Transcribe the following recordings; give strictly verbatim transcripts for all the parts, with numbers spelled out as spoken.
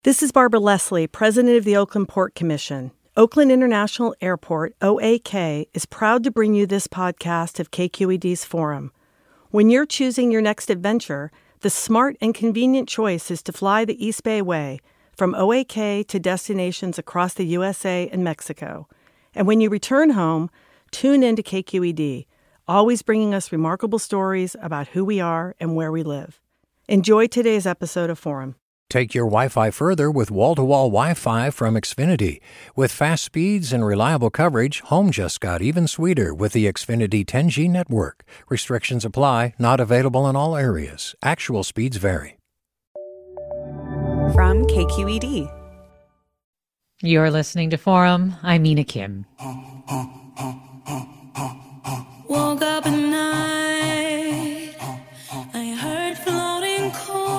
This is Barbara Leslie, President of the Oakland Port Commission. Oakland International Airport, O A K, is proud to bring you this podcast of K Q E D's Forum. When you're choosing your next adventure, the smart and convenient choice is to fly the East Bay Way from O A K to destinations across the U S A and Mexico. And when you return home, tune in to K Q E D, always bringing us remarkable stories about who we are and where we live. Enjoy today's episode of Forum. Take your Wi-Fi further with wall-to-wall Wi-Fi from Xfinity. With fast speeds and reliable coverage, home just got even sweeter with the Xfinity ten G network. Restrictions apply, not available in all areas. Actual speeds vary. From K Q E D. You're listening to Forum. I'm Mina Kim. Woke up at night, I heard floating cold.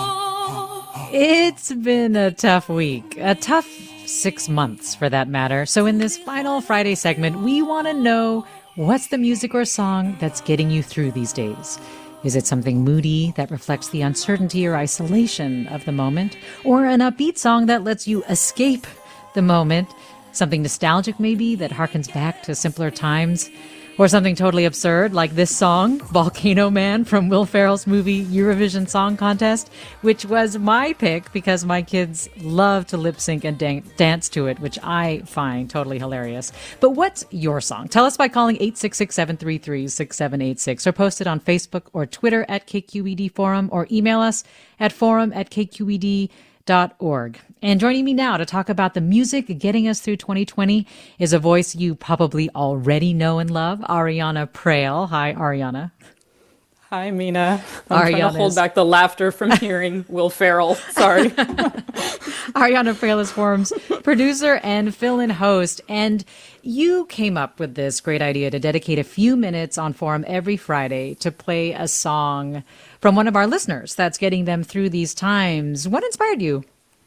It's been a tough week, a tough six months for that matter. So in this final Friday segment, we want to know what's the music or song that's getting you through these days. Is it something moody that reflects the uncertainty or isolation of the moment? Or an upbeat song that lets you escape the moment? Something nostalgic maybe that harkens back to simpler times? Or something totally absurd like this song, Volcano Man from Will Ferrell's movie Eurovision Song Contest, which was my pick because my kids love to lip sync and dan- dance to it, which I find totally hilarious. But what's your song? Tell us by calling eight six six, seven three three, six seven eight six or post it on Facebook or Twitter at K Q E D Forum or email us at forum at k q e d dot org. And joining me now to talk about the music getting us through twenty twenty is a voice you probably already know and love, Ariana Prael. Hi, Ariana. Hi, Mina. I'm Ariana's... trying to hold back the laughter from hearing Will Ferrell. Sorry. Ariana Prael is Forum's producer and fill-in host. And you came up with this great idea to dedicate a few minutes on Forum every Friday to play a song from one of our listeners that's getting them through these times. What inspired you?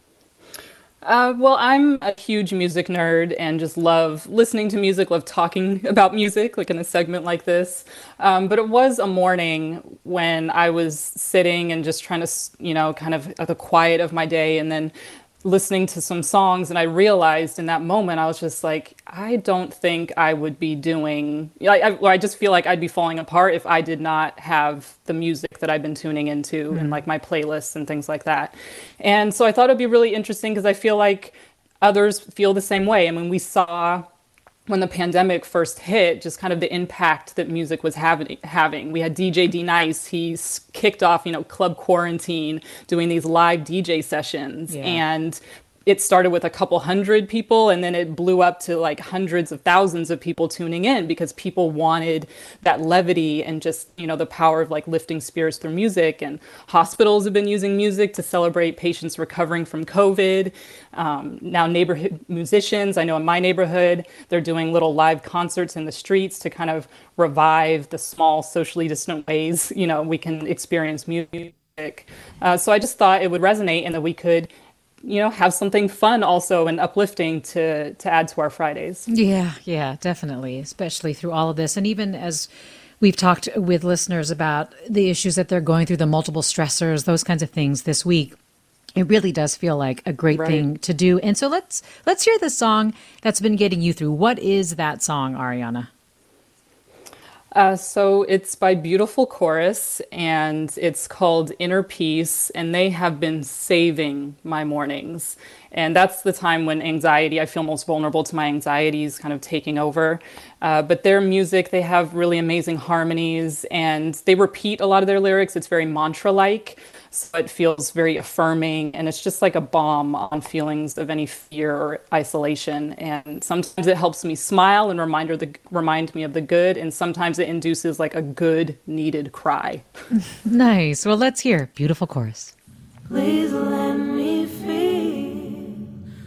Uh, well, I'm a huge music nerd and just love listening to music, love talking about music, like in a segment like this. Um, but it was a morning when I was sitting and just trying to, you know, kind of at the quiet of my day and then listening to some songs. And I realized in that moment, I was just like, I don't think I would be doing, I, I, I just feel like I'd be falling apart if I did not have the music that I've been tuning into mm-hmm. and like my playlists and things like that. And so I thought it'd be really interesting because I feel like others feel the same way. I mean, we saw when the pandemic first hit, just kind of the impact that music was having. having. We had D J D-Nice, he's kicked off, you know, Club Quarantine, doing these live D J sessions. Yeah. And it started with a couple hundred people and then it blew up to like hundreds of thousands of people tuning in because people wanted that levity and just, you know, the power of like lifting spirits through music. And hospitals have been using music to celebrate patients recovering from COVID. Um, now neighborhood musicians, I know in my neighborhood, they're doing little live concerts in the streets to kind of revive the small socially distant ways, you know, we can experience music. Uh, so I just thought it would resonate and that we could you know, have something fun also and uplifting to to add to our Fridays. Yeah, yeah, definitely, especially through all of this. And even as we've talked with listeners about the issues that they're going through, the multiple stressors, those kinds of things this week, it really does feel like a great right. thing to do. And so let's let's hear the song that's been getting you through. What is that song, Ariana? Uh, so it's by Beautiful Chorus, and it's called Inner Peace, and they have been saving my mornings. And that's the time when anxiety, I feel most vulnerable to my anxieties kind of taking over. Uh, but their music, they have really amazing harmonies, and they repeat a lot of their lyrics. It's very mantra-like, so it feels very affirming, and it's just like a balm on feelings of any fear or isolation. And sometimes it helps me smile and reminder the, remind me of the good, and sometimes it induces like a good, needed cry. Nice. Well, let's hear Beautiful Chorus. Please let me feel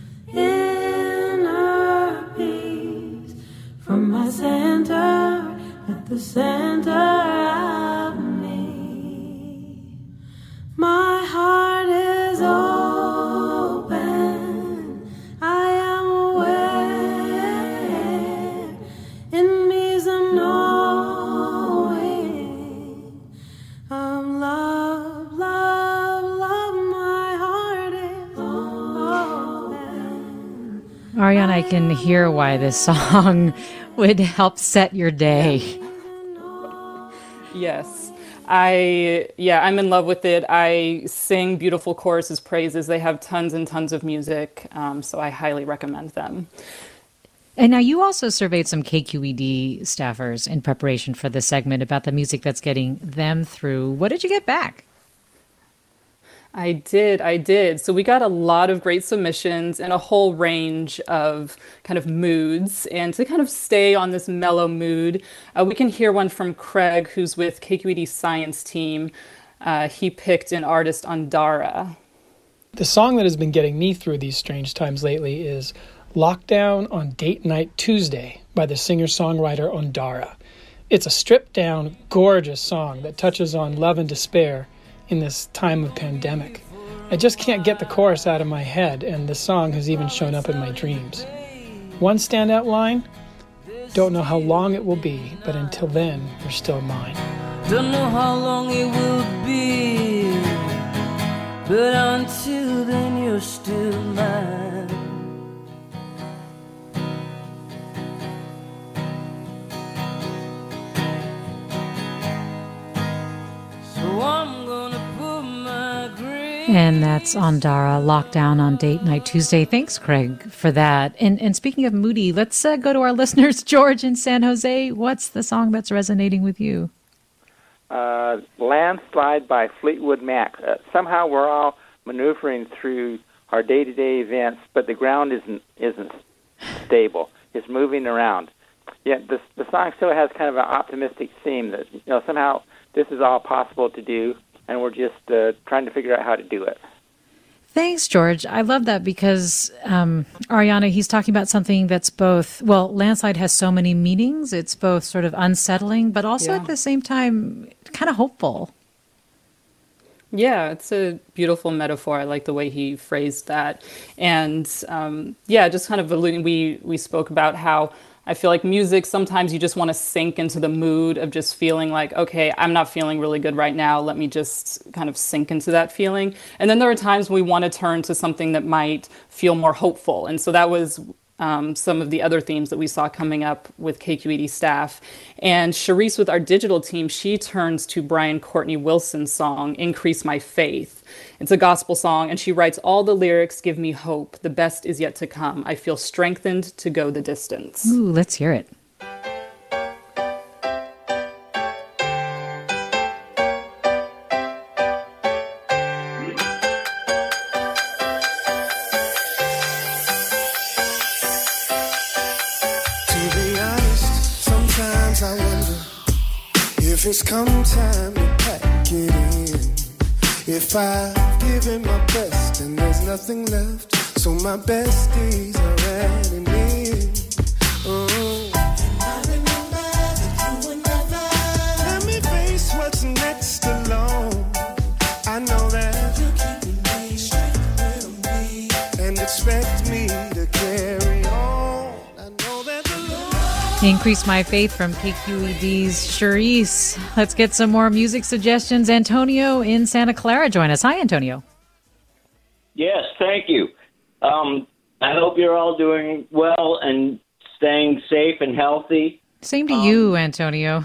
inner peace from my center at the center of me. My heart is open, I am aware, in me's a knowing of love, love, love, my heart is Ariana, I can hear why this song would help set your day. Yes. I, yeah, I'm in love with it. I sing beautiful choruses, praises. They have tons and tons of music, um, so I highly recommend them. And now you also surveyed some K Q E D staffers in preparation for this segment about the music that's getting them through. What did you get back? I did, I did. So we got a lot of great submissions and a whole range of kind of moods. And to kind of stay on this mellow mood, uh, we can hear one from Craig, who's with K Q E D Science Team. Uh, he picked an artist, Ondara. The song that has been getting me through these strange times lately is Lockdown on Date Night Tuesday by the singer-songwriter Ondara. It's a stripped-down, gorgeous song that touches on love and despair in this time of pandemic. I just can't get the chorus out of my head, and the song has even shown up in my dreams. One standout line, don't know how long it will be, but until then, you're still mine. Don't know how long it will be, but until then, you're still mine. And that's Ondara, Lockdown on Date Night Tuesday. Thanks, Craig, for that. And and speaking of moody, let's uh, go to our listeners. George in San Jose, what's the song that's resonating with you? Uh, Landslide by Fleetwood Mac. Uh, somehow we're all maneuvering through our day-to-day events, but the ground isn't isn't stable. It's moving around. Yet the the song still has kind of an optimistic theme that, you know, somehow this is all possible to do, and we're just uh, trying to figure out how to do it. Thanks, George. I love that because, um, Ariana, he's talking about something that's both, well, landslide has so many meanings. It's both sort of unsettling, but also Yeah. at the same time, kind of hopeful. Yeah, it's a beautiful metaphor. I like the way he phrased that. And um, yeah, just kind of alluding, we, we spoke about how I feel like music, sometimes you just want to sink into the mood of just feeling like, okay, I'm not feeling really good right now. Let me just kind of sink into that feeling. And then there are times when we want to turn to something that might feel more hopeful. And so that was um, some of the other themes that we saw coming up with K Q E D staff. And Charisse with our digital team, she turns to Brian Courtney Wilson's song, Increase My Faith. It's a gospel song, and she writes, all the lyrics give me hope. The best is yet to come. I feel strengthened to go the distance. Ooh, let's hear it. If it's come time to pack it in, if I've given my best and there's nothing left, so my best days are at an end. Oh. And I remember that you would never let me face what's next alone. I know that you're keeping me straight where I'm weak and expect me to carry on. I know that the Lord Increase My Faith from K Q E D's Charisse. Let's get some more music suggestions. Antonio in Santa Clara, join us. Hi, Antonio. Yes, thank you. Um, I hope you're all doing well and staying safe and healthy. Same to um, you, Antonio.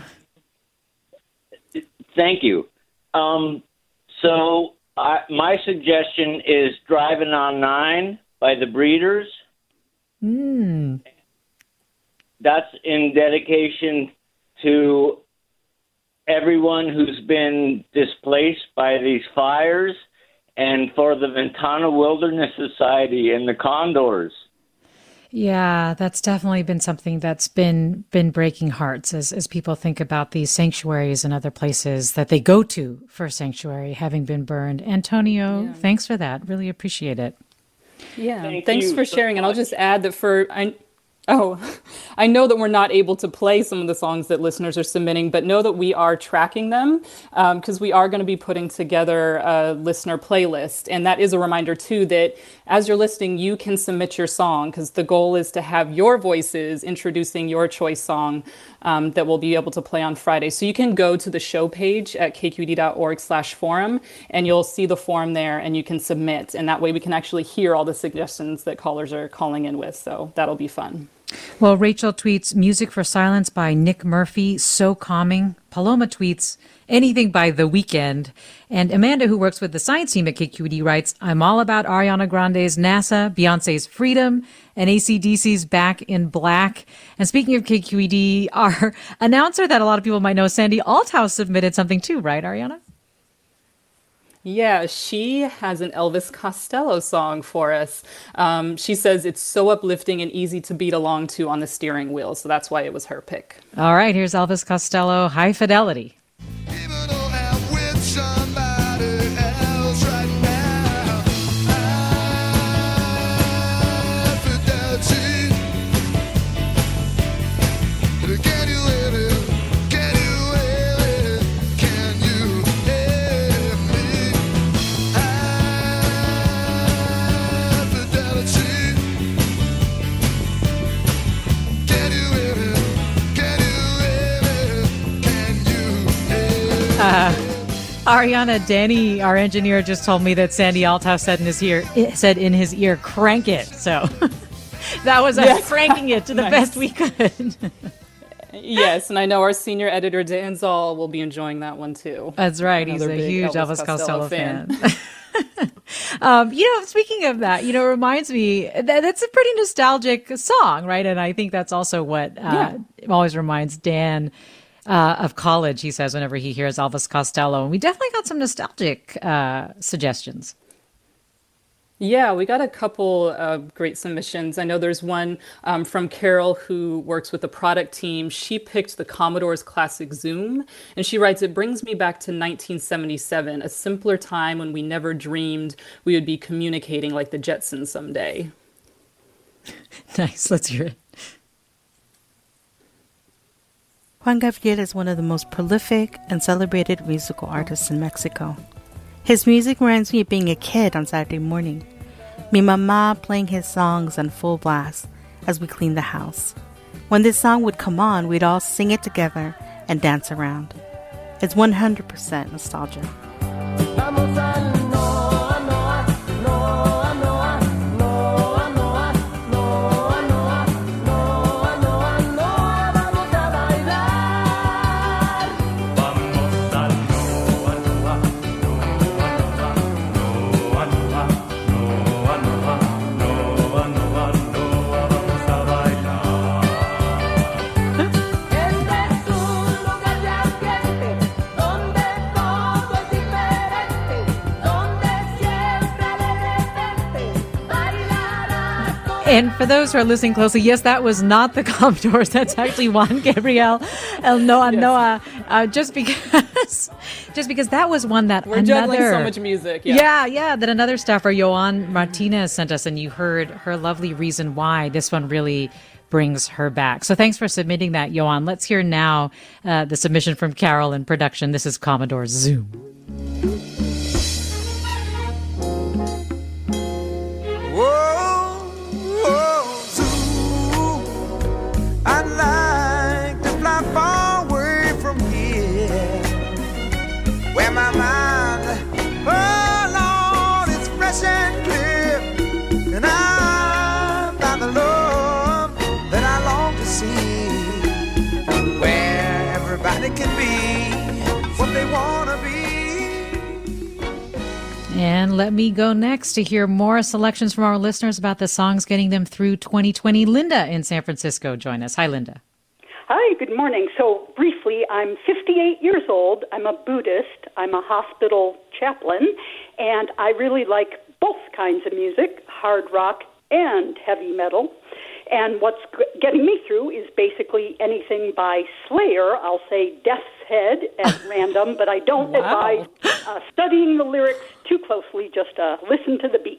Thank you. Um, so I, my suggestion is Driving on Nine by the Breeders. Mm. That's in dedication to everyone who's been displaced by these fires and for the Ventana Wilderness Society and the condors. Yeah, that's definitely been something that's been been breaking hearts as, as people think about these sanctuaries and other places that they go to for sanctuary having been burned. Antonio, yeah. Thanks for that. Really appreciate it. Yeah, Thank thanks you for so sharing. And I'll much. just add that for... I, Oh, I know that we're not able to play some of the songs that listeners are submitting, but know that we are tracking them because um, we are going to be putting together a listener playlist. And that is a reminder, too, that as you're listening, you can submit your song because the goal is to have your voices introducing your choice song um, that we'll be able to play on Friday. So you can go to the show page at k q e d dot org slash forum, and you'll see the form there, and you can submit. And that way we can actually hear all the suggestions that callers are calling in with. So that'll be fun. Well, Rachel tweets, Music for Silence by Nick Murphy, so calming. Paloma tweets, anything by The Weeknd. And Amanda, who works with the science team at K Q E D, writes, I'm all about Ariana Grande's NASA, Beyonce's Freedom, and A C D C's Back in Black. And speaking of K Q E D, our announcer that a lot of people might know, Sandy Althouse, submitted something too, right, Ariana? Yeah, she has an Elvis Costello song for us. Um, she says it's so uplifting and easy to beat along to on the steering wheel, so that's why it was her pick. All right, here's Elvis Costello, High Fidelity. Uh, Ariana, Danny, our engineer, just told me that Sandy Althouse said in his ear, said in his ear, crank it. So that was us yes. cranking it to the nice. best we could. Yes, and I know our senior editor, Dan Zoll, will be enjoying that one too. That's right. Another He's a huge Elvis, Elvis Costello, Costello fan. fan. um, you know, speaking of that, you know, it reminds me that that's a pretty nostalgic song, right? And I think that's also what uh, yeah. always reminds Dan Uh, of college, he says, whenever he hears Elvis Costello. And we definitely got some nostalgic uh, suggestions. Yeah, we got a couple of great submissions. I know there's one um, from Carol who works with the product team. She picked the Commodore's classic Zoom, and she writes, it brings me back to nineteen seventy-seven, a simpler time when we never dreamed we would be communicating like the Jetsons someday. Nice, let's hear it. Juan Gabriel is one of the most prolific and celebrated musical artists in Mexico. His music reminds me of being a kid on Saturday morning. Mi mamá playing his songs on full blast as we clean the house. When this song would come on, we'd all sing it together and dance around. It's one hundred percent nostalgia. And for those who are listening closely, yes, that was not the Commodores. That's actually Juan Gabriel El Noa yes. Noa. Uh, just because, just because that was one that we're another, juggling so much music. Yeah. yeah, yeah. That another staffer, Joan Martinez, sent us, and you heard her lovely reason why this one really brings her back. So thanks for submitting that, Joan. Let's hear now uh, the submission from Carol in production. This is Commodore Zoom. I'd like to fly far away from here, where my mind, oh Lord, is fresh and clear, and I found the love that I long to see, where everybody can be what they want to be. And let me go next to hear more selections from our listeners about the songs getting them through twenty twenty. Linda in San Francisco, join us. Hi, Linda. Hi, good morning. So briefly, I'm fifty-eight years old. I'm a Buddhist. I'm a hospital chaplain, and I really like both kinds of music, hard rock and heavy metal. And what's getting me through is basically anything by Slayer. I'll say Death's Head at random, but I don't wow. advise uh, studying the lyrics too closely. Just uh, listen to the beat.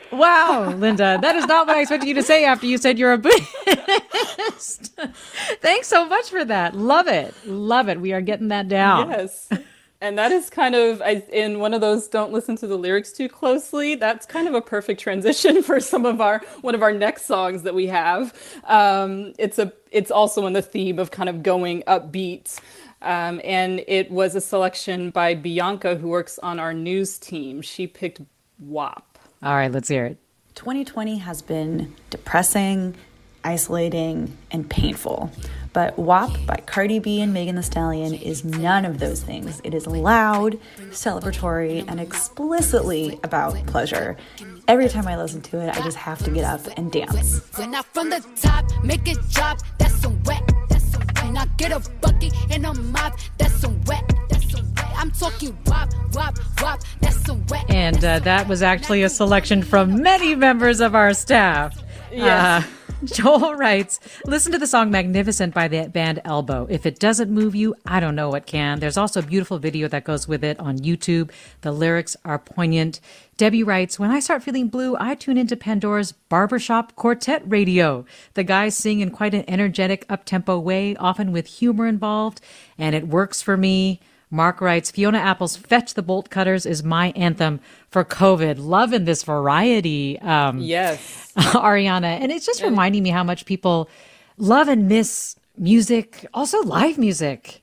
Wow, Linda, that is not what I expected you to say after you said you're a Buddhist. Thanks so much for that. Love it. Love it. We are getting that down. Yes. And that is kind of, I, in one of those don't listen to the lyrics too closely, that's kind of a perfect transition for some of our, one of our next songs that we have. Um, it's a, it's also in the theme of kind of going upbeat. Um, and it was a selection by Bianca, who works on our news team. She picked W A P. All right, let's hear it. twenty twenty has been depressing, isolating, and painful. But W A P by Cardi B and Megan Thee Stallion is none of those things. It is loud, celebratory, and explicitly about pleasure. Every time I listen to it, I just have to get up and dance. When I from the top, make it drop, that's some wet. That's some wet. When I get a bucket and a mop, that's some wet. That's some wet. I'm talking wop, wop, wop, that's some wet. And uh, that was actually a selection from many members of our staff. Yes. Uh, Joel writes, listen to the song Magnificent by the band Elbow. If it doesn't move you, I don't know what can. There's also a beautiful video that goes with it on YouTube. The lyrics are poignant. Debbie writes, when I start feeling blue, I tune into Pandora's Barbershop Quartet Radio. The guys sing in quite an energetic, up-tempo way, often with humor involved, and it works for me. Mark writes, Fiona Apple's Fetch the Bolt Cutters is my anthem for COVID. Loving this variety. Um, yes. Ariana. And it's just reminding me how much people love and miss music, also live music.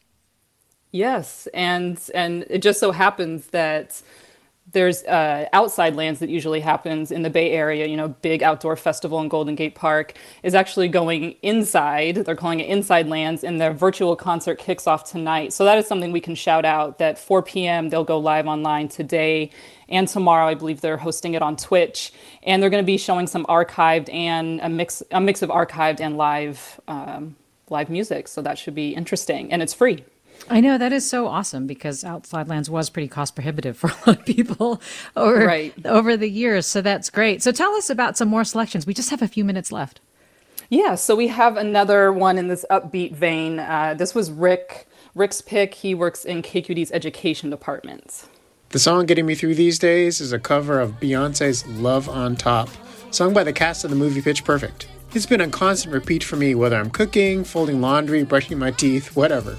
Yes. And, and it just so happens that there's uh, Outside Lands that usually happens in the Bay Area, you know, big outdoor festival in Golden Gate Park, is actually going inside. They're calling it Inside Lands, and their virtual concert kicks off tonight. So that is something we can shout out, that four p.m. they'll go live online today and tomorrow. I believe they're hosting it on Twitch. And they're going to be showing some archived and a mix a mix of archived and live um, live music. So that should be interesting. And it's free. I know, that is so awesome, because Outside Lands was pretty cost prohibitive for a lot of people over, right. over the years. So that's great. So tell us about some more selections. We just have a few minutes left. Yeah, so we have another one in this upbeat vein. Uh, this was Rick, Rick's pick. He works in K Q E D's education department. The song getting me through these days is a cover of Beyonce's Love on Top, sung by the cast of the movie Pitch Perfect. It's been a constant repeat for me, whether I'm cooking, folding laundry, brushing my teeth, whatever.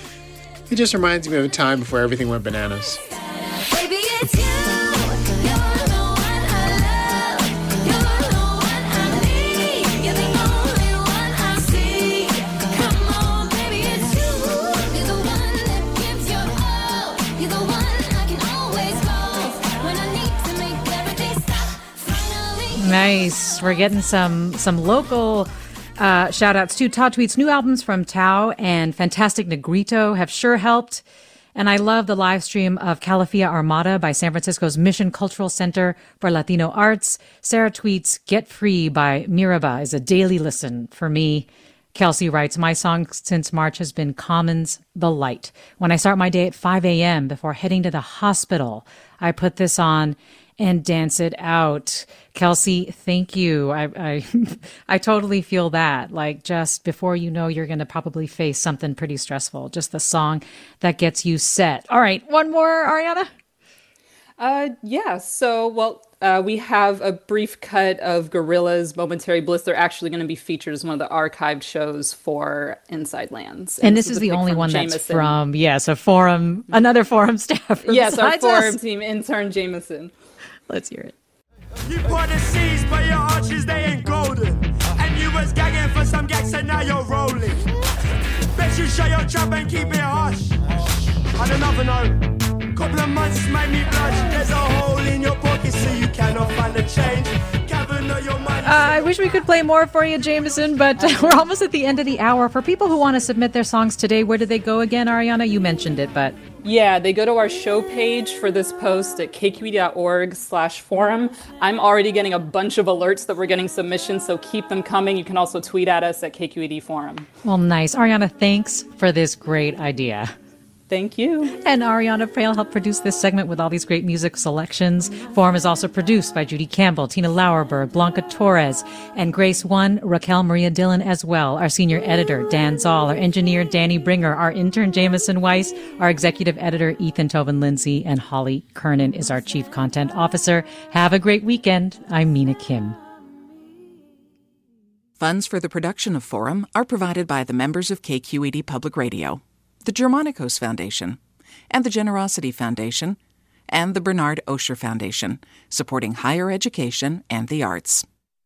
It just reminds me of a time before everything went bananas. Baby, it's you. You're the one I love. You're the one I need. You're the only one I see. Come on, baby, it's you. You're the one that gives your all. You're the one I can always call when I need to make everything stop. Finally. Nice. We're getting some some local Uh, shout outs to Todd Tweet's new albums from Tao and Fantastic Negrito have sure helped. And I love the live stream of Calafia Armada by San Francisco's Mission Cultural Center for Latino Arts. Sarah Tweet's Get Free by Miraba is a daily listen for me. Kelsey writes, my song since March has been Common's The Light. When I start my day at five a.m. before heading to the hospital, I put this on and dance it out. Kelsey, thank you. I, I, I totally feel that. Like, just before you know, you're going to probably face something pretty stressful. Just the song that gets you set. All right, one more, Ariana? Uh, yeah, so, well, uh, we have a brief cut of Gorilla's Momentary Bliss. They're actually going to be featured as one of the archived shows for Inside Lands. And, and this, this is, is the only one Jameson. That's from, yes, a forum, another forum staff. Yes, our forum us. team intern, Jameson. Let's hear it. You bought the seas, but your arches, they ain't golden. And you was gagging for some gags, and now you're rolling. Bet you shut your trap and keep it hush. On another note, couple of months made me blush. There's a hole in your pocket, so you cannot find a change. Uh, I wish we could play more for you, Jameson, but we're almost at the end of the hour. For people who want to submit their songs today, where do they go again, Ariana? You mentioned it, but... Yeah, they go to our show page for this post at kqed.org slash forum. I'm already getting a bunch of alerts that we're getting submissions, so keep them coming. You can also tweet at us at K Q E D Forum. Well, nice. Ariana, thanks for this great idea. Thank you. And Ariana Prale helped produce this segment with all these great music selections. Forum is also produced by Judy Campbell, Tina Lauerberg, Blanca Torres, and Grace One, Raquel Maria Dillon as well. Our senior editor, Dan Zoll. Our engineer, Danny Bringer. Our intern, Jameson Weiss. Our executive editor, Ethan Tobin Lindsay. And Holly Kernan is our chief content officer. Have a great weekend. I'm Mina Kim. Funds for the production of Forum are provided by the members of K Q E D Public Radio, the Germanicos Foundation, and the Generosity Foundation, and the Bernard Osher Foundation, supporting higher education and the arts.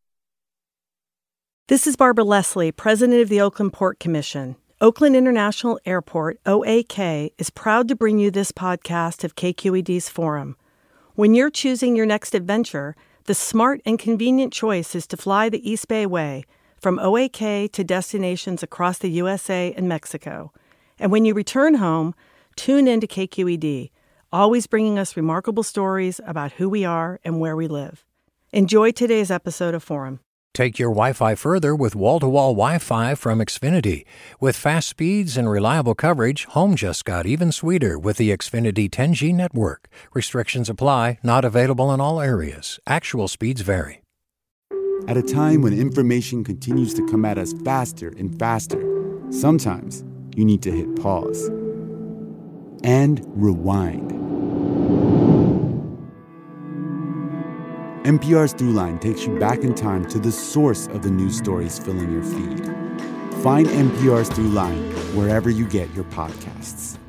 This is Barbara Leslie, President of the Oakland Port Commission. Oakland International Airport, O A K, is proud to bring you this podcast of K Q E D's Forum. When you're choosing your next adventure, the smart and convenient choice is to fly the East Bay Way, from O A K to destinations across the U S A and Mexico. And when you return home, tune in to K Q E D, always bringing us remarkable stories about who we are and where we live. Enjoy today's episode of Forum. Take your Wi-Fi further with wall-to-wall Wi-Fi from Xfinity. With fast speeds and reliable coverage, home just got even sweeter with the Xfinity ten G network. Restrictions apply, not available in all areas. Actual speeds vary. At a time when information continues to come at us faster and faster, sometimes you need to hit pause and rewind. N P R's Throughline takes you back in time to the source of the news stories filling your feed. Find N P R's Throughline wherever you get your podcasts.